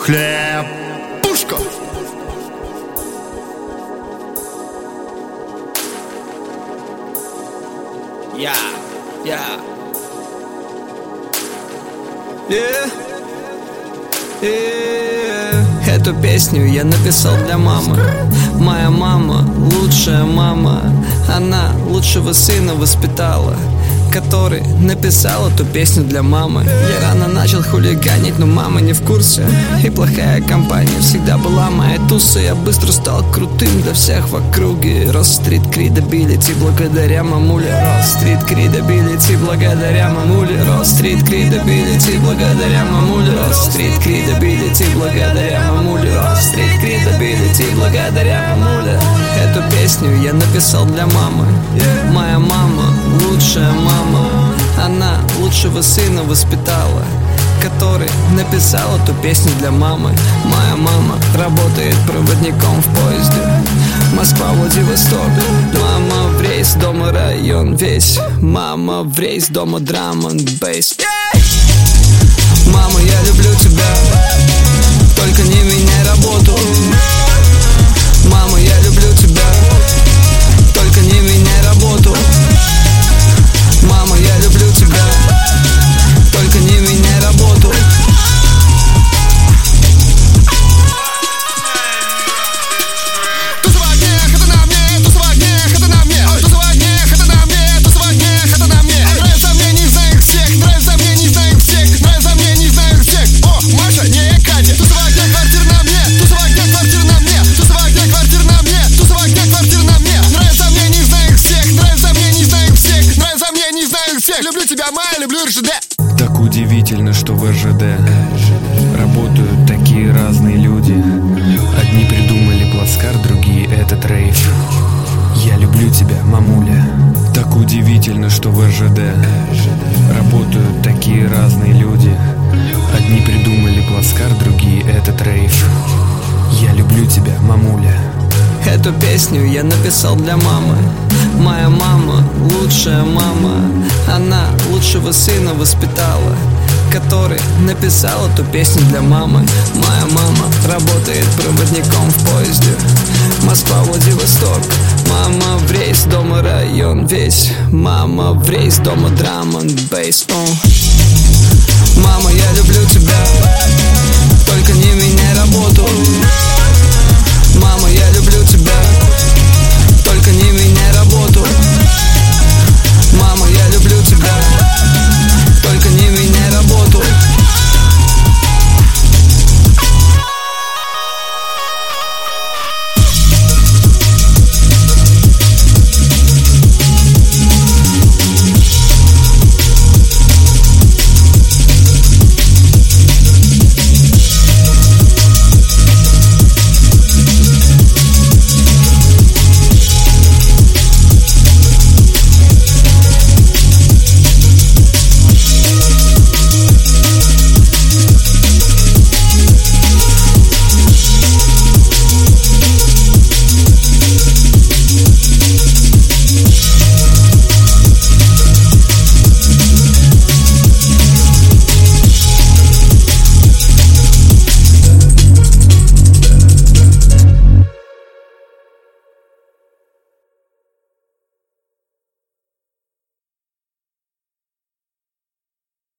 Хлеб. Пушка. Эту песню я написал для мамы. Моя мама лучшая мама. Она лучшего сына воспитала, который написал эту песню для мамы. Я рано начал хулиганить, но мама не в курсе. И плохая компания всегда была моей тусой. Я быстро стал крутым для всех в округе. Рос стрит кредабилити благодаря мамуле. Рос стрит кредабилити благодаря мамуле. Рос стрит кредабилити благодаря мамуле. Рос стрит кредабилити благодаря мамуле. Рос стрит кредабилити благодаря мамуле. Эту песню я написал для мамы. Моя мама лучшая мама. Она лучшего сына воспитала, который написал эту песню для мамы. Моя мама работает проводником в поезде Москва-Владивосток. Мама в рейс, дома район весь. Мама в рейс, дома драм энд бейс. Мама, я люблю тебя, только не меняй работу. Мама, я люблю тебя, только не меняй работу. Мама, я люблю тебя, только не меняй работу. Тусовать грех, это на мне, тусовать грех, это на мне. Тусовать грех, это на мне, тусовать грех, это на мне. Нравится мне, не знаю их всех, нравится мне, не знаю их всех, нравится мне, не знаю их всех. О, Маша, не Катя. Тусовать грех, квартир на мне, тусовать грех, квартир на мне, тусовать грех, квартир на мне, тусовать грех, квартир на мне. Нравится мне, не знаю их всех, нравится мне, не знаю их всех, нравится мне, не знаю их всех. Люблю тебя, Майя, люблю РЖД. Так удивительно, что в РЖД работают такие разные люди. Одни придумали плацкар, другие этот рейв. Я люблю тебя, мамуля. Так удивительно, что в РЖД работают такие разные люди. Одни придумали плацкар, другие этот рейв. Я люблю тебя, мамуля. Эту песню я написал для мамы. Моя мама лучшая мама. Она лучшего сына воспитала, который написал эту песню для мамы. Моя мама работает проводником в поезде Москва-Владивосток. Мама в рейс, дома район весь. Мама в рейс, дома драм энд бейс. Мама, я люблю тебя, только не меняй работу. Мама, я люблю